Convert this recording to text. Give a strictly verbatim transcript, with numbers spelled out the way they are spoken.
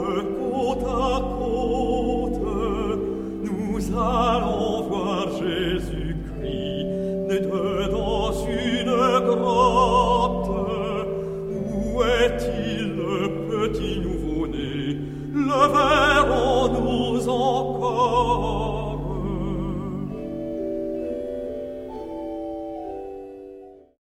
côte à côte, nous allons voir Jésus-Christ, né de dans une grotte. Où est-il le petit nouveau-né? Le verrons-nous encore?